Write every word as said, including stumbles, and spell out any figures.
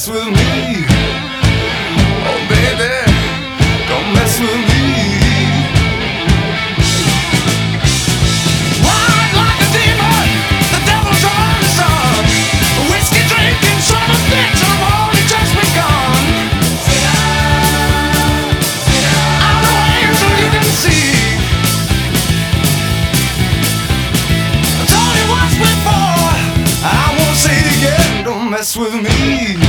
mess with me. Oh baby, don't mess with me. Wild like a demon, the devil's on the sun. Whiskey drinking, son of a bitch, I've only just begun. I'm the waves that you can see. I told you once before, I won't say it again. Don't mess with me.